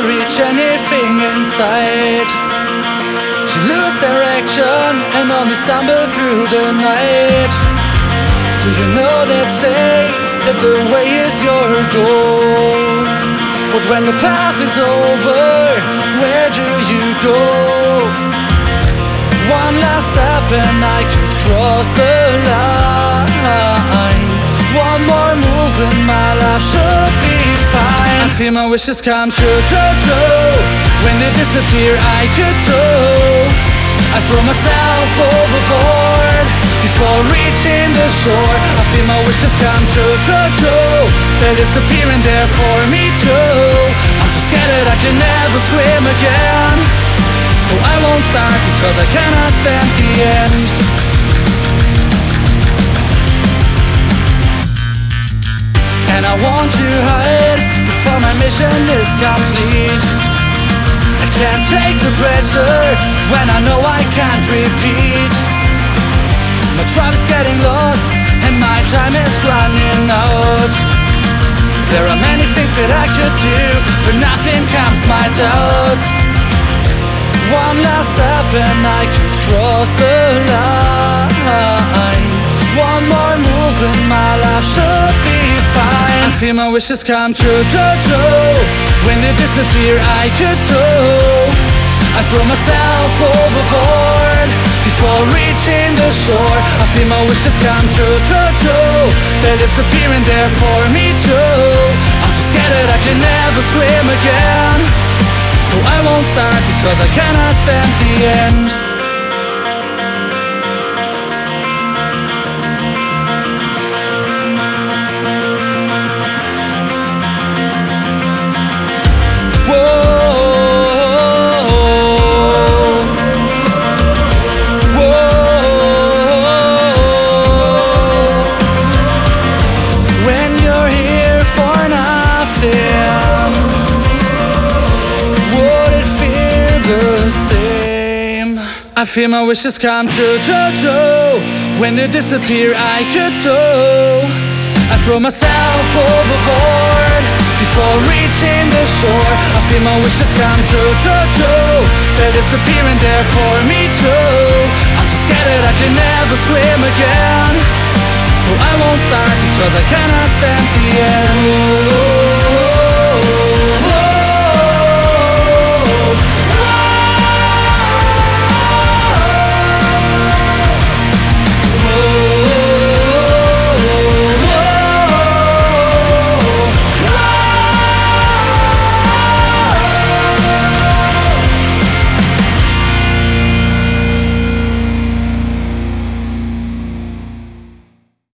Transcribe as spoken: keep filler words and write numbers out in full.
reach anything inside. You lose direction and only stumble through the night. Do you know that say that the way is your goal? But when the path is over, where do you go? One last step and I could cross the line. One more move and my life should be fine. I feel my wishes come true, true, true. When they disappear I could too. I throw myself overboard before reaching the shore. I feel my wishes come true, true, true. They're disappearing there for me too. I'm too scared that I can never swim again, so I won't start because I cannot stand the end. And I want to hide before my mission is complete. I can't take the pressure when I know I can't repeat. My tribe is getting lost and my time is running out. There are many things that I could do, but nothing calms my doubts. One last step and I could cross the line. One more move and my life should be fine. I feel my wishes come true, true, true. When they disappear I could too. I throw myself overboard before reaching the shore. I feel my wishes come true, true, true. They're disappearing there for me too. I'm too scared that I can never swim again, so I won't start because I cannot stand the end. I feel my wishes come true, true, true. When they disappear I could too. I throw myself overboard before reaching the shore. I feel my wishes come true, true, true. They're disappearing there for me too. I'm too scared that I can never swim again, so I won't start because I cannot stand the end.